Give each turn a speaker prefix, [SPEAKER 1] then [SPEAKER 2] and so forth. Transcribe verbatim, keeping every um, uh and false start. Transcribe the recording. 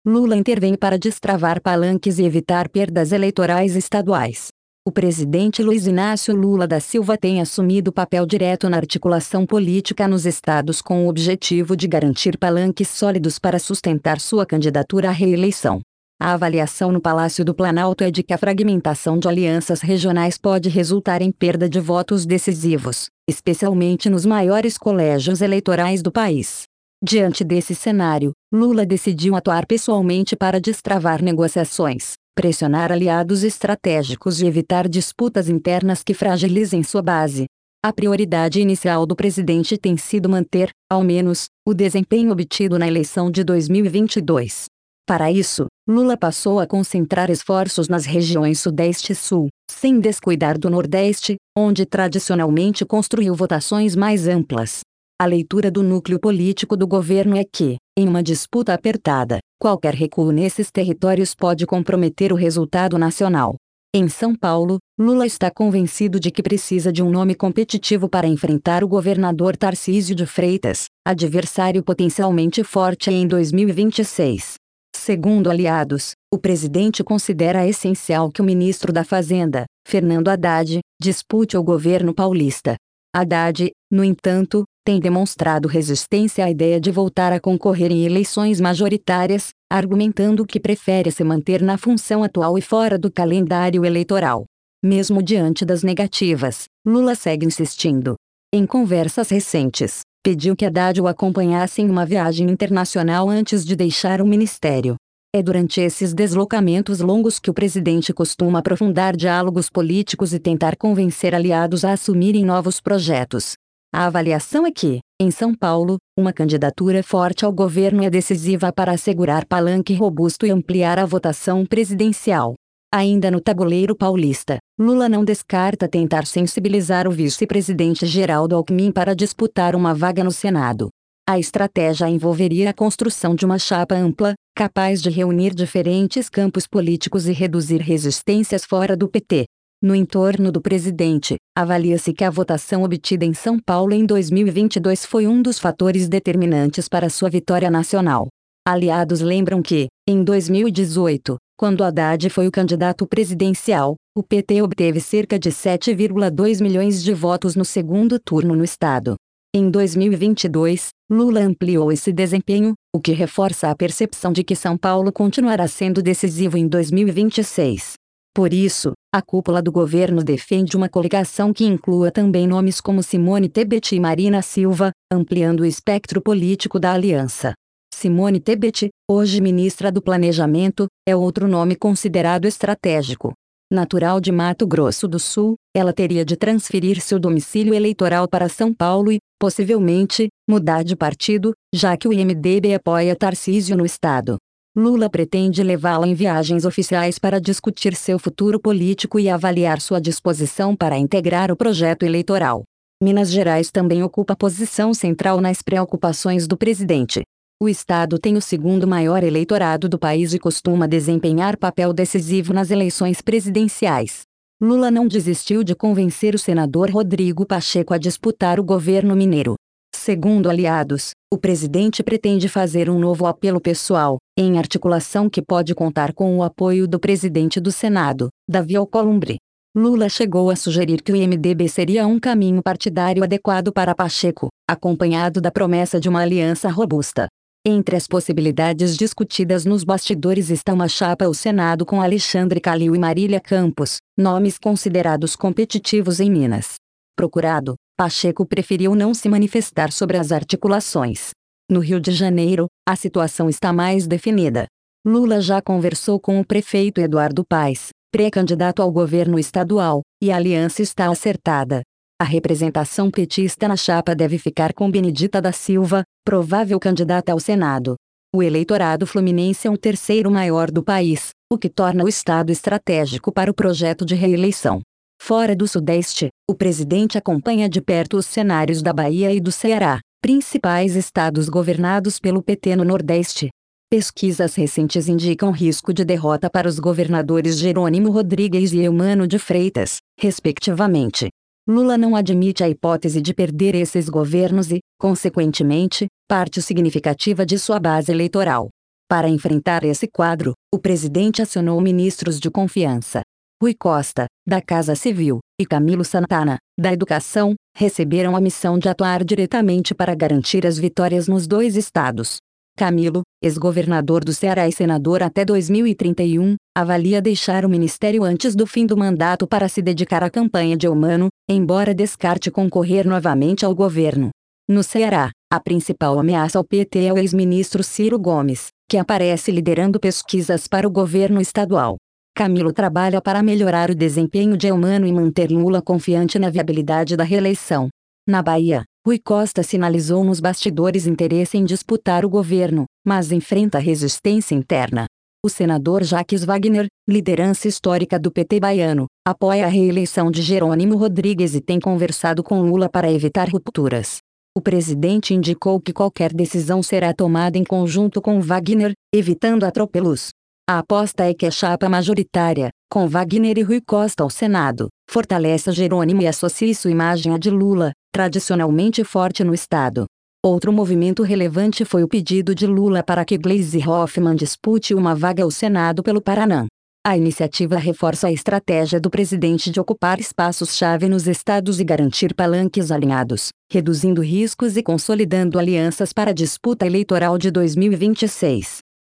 [SPEAKER 1] Lula intervém para destravar palanques e evitar perdas eleitorais estaduais. O presidente Luiz Inácio Lula da Silva tem assumido papel direto na articulação política nos estados com o objetivo de garantir palanques sólidos para sustentar sua candidatura à reeleição. A avaliação no Palácio do Planalto é de que a fragmentação de alianças regionais pode resultar em perda de votos decisivos, especialmente nos maiores colégios eleitorais do país. Diante desse cenário, Lula decidiu atuar pessoalmente para destravar negociações, pressionar aliados estratégicos e evitar disputas internas que fragilizem sua base. A prioridade inicial do presidente tem sido manter, ao menos, o desempenho obtido na eleição de dois mil e vinte e dois. Para isso, Lula passou a concentrar esforços nas regiões Sudeste e Sul, sem descuidar do Nordeste, onde tradicionalmente construiu votações mais amplas. A leitura do núcleo político do governo é que, em uma disputa apertada, qualquer recuo nesses territórios pode comprometer o resultado nacional. Em São Paulo, Lula está convencido de que precisa de um nome competitivo para enfrentar o governador Tarcísio de Freitas, adversário potencialmente forte em dois mil e vinte e seis. Segundo aliados, o presidente considera essencial que o ministro da Fazenda, Fernando Haddad, dispute o governo paulista. Haddad, no entanto, tem demonstrado resistência à ideia de voltar a concorrer em eleições majoritárias, argumentando que prefere se manter na função atual e fora do calendário eleitoral. Mesmo diante das negativas, Lula segue insistindo. Em conversas recentes, pediu que Haddad o acompanhasse em uma viagem internacional antes de deixar o ministério. É durante esses deslocamentos longos que o presidente costuma aprofundar diálogos políticos e tentar convencer aliados a assumirem novos projetos. A avaliação é que, em São Paulo, uma candidatura forte ao governo é decisiva para assegurar palanque robusto e ampliar a votação presidencial. Ainda no tabuleiro paulista, Lula não descarta tentar sensibilizar o vice-presidente Geraldo Alckmin para disputar uma vaga no Senado. A estratégia envolveria a construção de uma chapa ampla, capaz de reunir diferentes campos políticos e reduzir resistências fora do P T. No entorno do presidente, avalia-se que a votação obtida em São Paulo em dois mil e vinte e dois foi um dos fatores determinantes para sua vitória nacional. Aliados lembram que, em dois mil e dezoito, quando Haddad foi o candidato presidencial, o P T obteve cerca de sete vírgula dois milhões de votos no segundo turno no estado. Em dois mil e vinte e dois, Lula ampliou esse desempenho, o que reforça a percepção de que São Paulo continuará sendo decisivo em dois mil e vinte e seis. Por isso, a cúpula do governo defende uma coligação que inclua também nomes como Simone Tebet e Marina Silva, ampliando o espectro político da aliança. Simone Tebet, hoje ministra do Planejamento, é outro nome considerado estratégico. Natural de Mato Grosso do Sul, ela teria de transferir seu domicílio eleitoral para São Paulo e, possivelmente, mudar de partido, já que o I M D B apoia Tarcísio no estado. Lula pretende levá-la em viagens oficiais para discutir seu futuro político e avaliar sua disposição para integrar o projeto eleitoral. Minas Gerais também ocupa posição central nas preocupações do presidente. O estado tem o segundo maior eleitorado do país e costuma desempenhar papel decisivo nas eleições presidenciais. Lula não desistiu de convencer o senador Rodrigo Pacheco a disputar o governo mineiro. Segundo aliados, o presidente pretende fazer um novo apelo pessoal, em articulação que pode contar com o apoio do presidente do Senado, Davi Alcolumbre. Lula chegou a sugerir que o I M D B seria um caminho partidário adequado para Pacheco, acompanhado da promessa de uma aliança robusta. Entre as possibilidades discutidas nos bastidores está uma chapa ao Senado com Alexandre Calil e Marília Campos, nomes considerados competitivos em Minas. Procurado, Pacheco preferiu não se manifestar sobre as articulações. No Rio de Janeiro, a situação está mais definida. Lula já conversou com o prefeito Eduardo Paes, pré-candidato ao governo estadual, e a aliança está acertada. A representação petista na chapa deve ficar com Benedita da Silva, provável candidata ao Senado. O eleitorado fluminense é o terceiro maior do país, o que torna o estado estratégico para o projeto de reeleição. Fora do Sudeste, o presidente acompanha de perto os cenários da Bahia e do Ceará, principais estados governados pelo P T no Nordeste. Pesquisas recentes indicam risco de derrota para os governadores Jerônimo Rodrigues e Eumano de Freitas, respectivamente. Lula não admite a hipótese de perder esses governos e, consequentemente, parte significativa de sua base eleitoral. Para enfrentar esse quadro, o presidente acionou ministros de confiança. Rui Costa, da Casa Civil, e Camilo Santana, da Educação, receberam a missão de atuar diretamente para garantir as vitórias nos dois estados. Camilo, ex-governador do Ceará e senador até dois mil e trinta e um, avalia deixar o ministério antes do fim do mandato para se dedicar à campanha de Eumano, embora descarte concorrer novamente ao governo. No Ceará, a principal ameaça ao P T é o ex-ministro Ciro Gomes, que aparece liderando pesquisas para o governo estadual. Camilo trabalha para melhorar o desempenho de Eumano e manter Lula confiante na viabilidade da reeleição. Na Bahia, Rui Costa sinalizou nos bastidores interesse em disputar o governo, mas enfrenta resistência interna. O senador Jacques Wagner, liderança histórica do P T baiano, apoia a reeleição de Jerônimo Rodrigues e tem conversado com Lula para evitar rupturas. O presidente indicou que qualquer decisão será tomada em conjunto com Wagner, evitando atropelos. A aposta é que a chapa majoritária, com Wagner e Rui Costa ao Senado, fortaleça Jerônimo e associe sua imagem à de Lula, tradicionalmente forte no estado. Outro movimento relevante foi o pedido de Lula para que Gleisi Hoffmann dispute uma vaga ao Senado pelo Paraná. A iniciativa reforça a estratégia do presidente de ocupar espaços-chave nos estados e garantir palanques alinhados, reduzindo riscos e consolidando alianças para a disputa eleitoral de dois mil e vinte e seis.